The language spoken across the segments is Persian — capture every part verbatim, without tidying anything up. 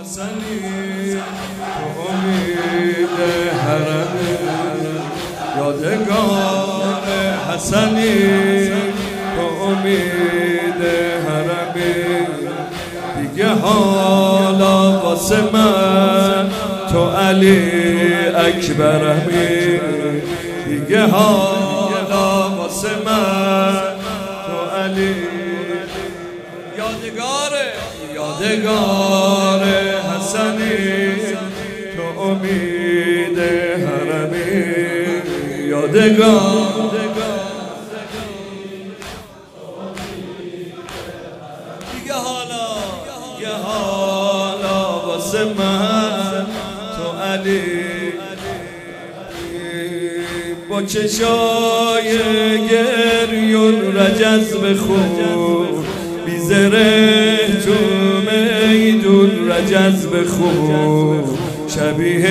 حسنی تو امید حرمی، یادگار حسنی تو امید حرمی. دیگه حالا واسه من تو علی اکبرمی، دیگه حالا واسه من تو علی. یادگار یادگار حسنی تو امید حرمی، یادگار دیگه حالا دیگه حالا واسه من تو علی. با چشای گریون رجز بخون، بی زره تو میدون رجز بخون، شبیه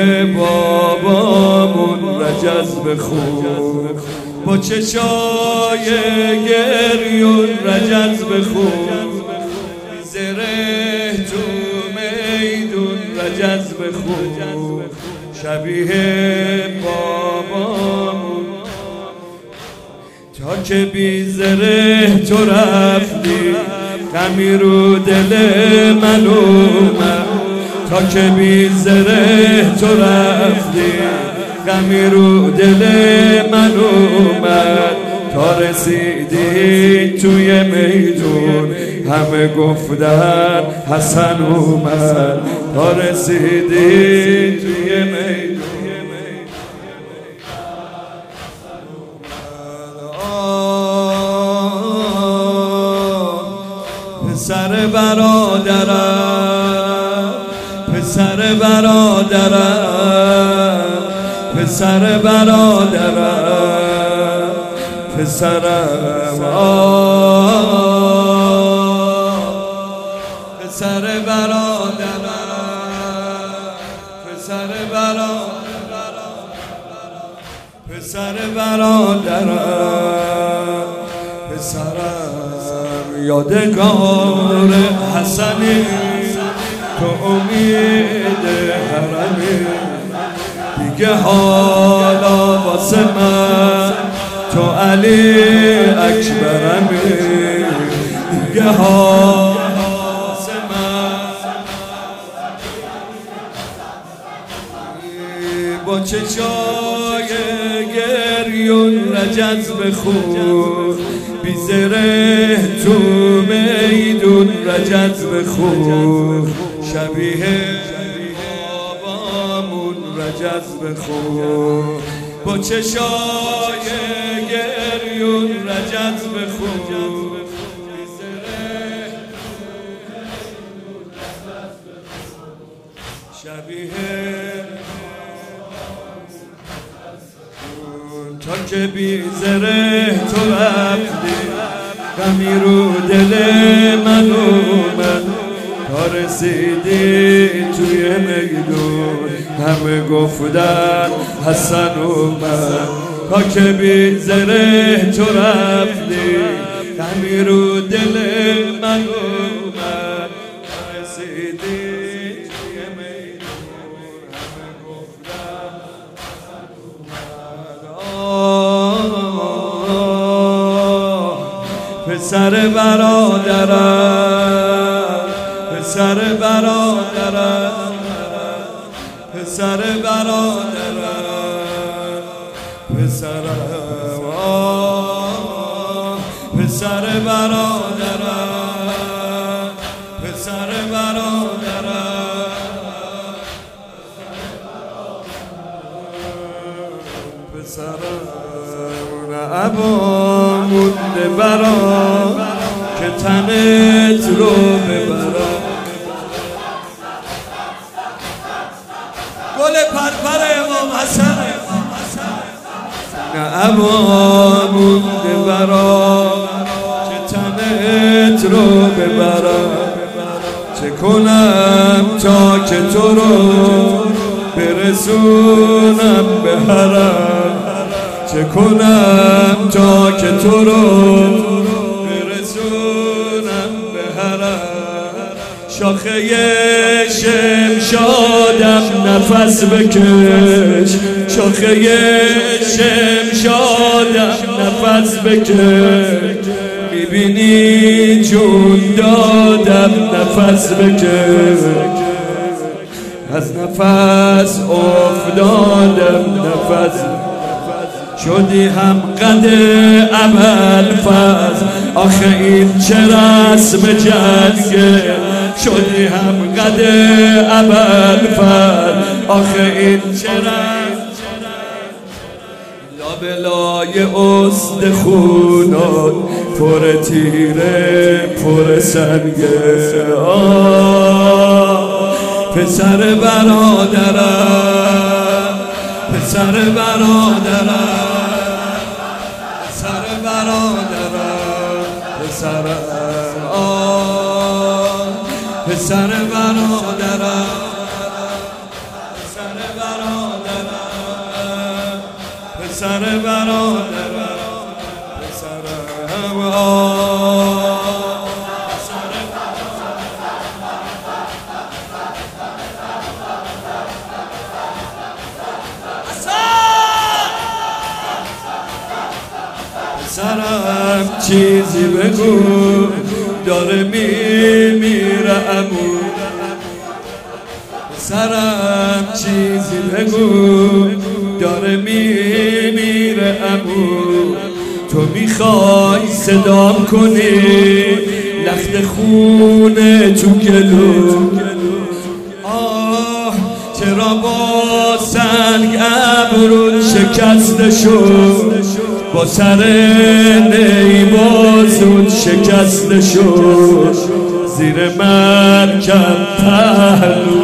بابامون رجز بخون. با چشای گریون رجز بخون، بی زره تو میدون رجز بخون، شبیه بابامون. تا که بی زره تو رفتی غمی رو دل من اومد، تا که بی زره تو رفتی غمی رو دل من اومد. تا رسیدی توی میدون همه گفتن حسن اومد، تا رسیدی توی میدون. پسر برادرم پسر برادرم پسر برادرم پسرم آه پسر برادرم پسر برادرم پسر برادرم پسرم. یادگار حسنی تو امید حرمی، دیگه حالا واسه من تو علی اکبرمی، دیگه حالا واسه من. با چشای گریون رجز بخون، بی زره تو میدون رجز بخون، شبیه بابامون رجز بخون. با چشای گریون رجز بخون، بی زره شبیه تا که بی زره تو رفتی غمی رو دل من اومد. تا رسیدی توی میدون همه گفتن حسن اومد. تا که بی زره تو رفتی غمی رو دل من اومد. تا رسیدی توی میدون همه گفتن حسن اومد. پسر برادرم پسر برادرم پسر برادرم پسرم آه پسر برادرم پسر برادرم پسرم. نه ابا مونده برام که تنت رو ببرم، گل پرپر امام حسن. نه ابا مونده برام که تنت رو ببرم، چه کنم تا که تو رو برسونم به حرم، چه کنم تا که تو رو برسونم به حرم. شاخه شمشادم نفس بکش، شاخه شمشادم نفس بکش، میبینی جون دادم نفس بکش، از نفس افتادم نفس شدی هم قد ابوالفضل. آخه این چه رسم جنگه، شدی هم قد ابوالفضل. آخه این چه رسم لابلای استخونات پر تیره پر سنگه. پسر برادرم، پسر برادرم، پسر برادرم، پسرم، پسر برادرم، پسر برادرم، پسر برادرم، پسرم. سرم چیزی بگو داره میمیره عمو، سرم چیزی بگو داره میمیره عمو. تو میخوای صدام کنی لخت خونه تو گلو. آه چرا با سنگ ابرون شکسته شد، با سر نی بازون شکسته شد، زیر مرکب پهلو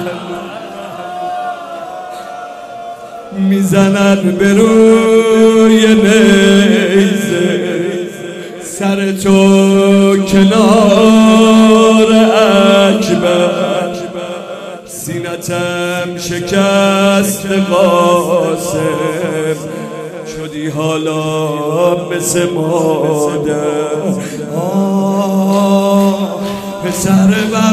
میزنن به روی نیزه. سر تو کنار اکبر، سینتم شکست قاسم، شدی حالا مثل مادر. آه پسر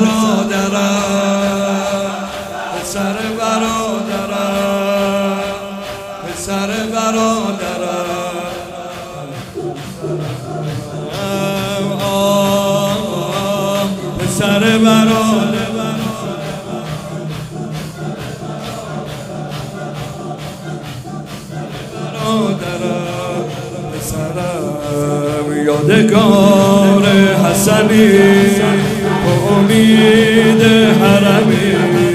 برادرم، پسر برادرم، پسر برادرم. آه پسر برادرم، پسرم. یادگار حسنی به امید حرمی،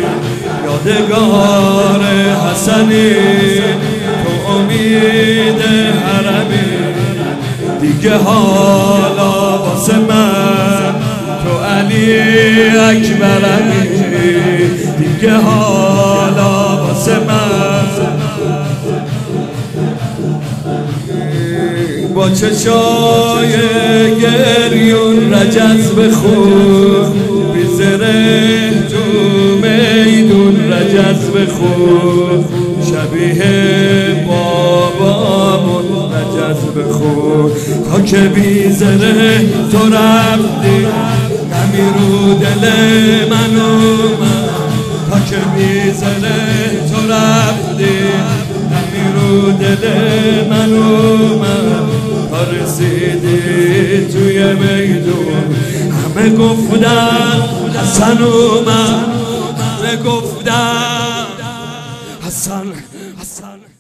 یادگار حسنی به امید حرمی. دیگه حالا واسه من تو علی اکبرمی، دیگه حالا واسه من با چشای گریون رجز بخون، بی زره تو میدون رجز بخون، شبیه بابامون رجز بخون. تا که بی زره تو رفتی غمی رو دل من اومد، تا که بی زره تو رفتی غمی رو دل من اومد. تا رسیدی توی میدون همه گفتن حسن اومد، همه گفتن حسن حسن.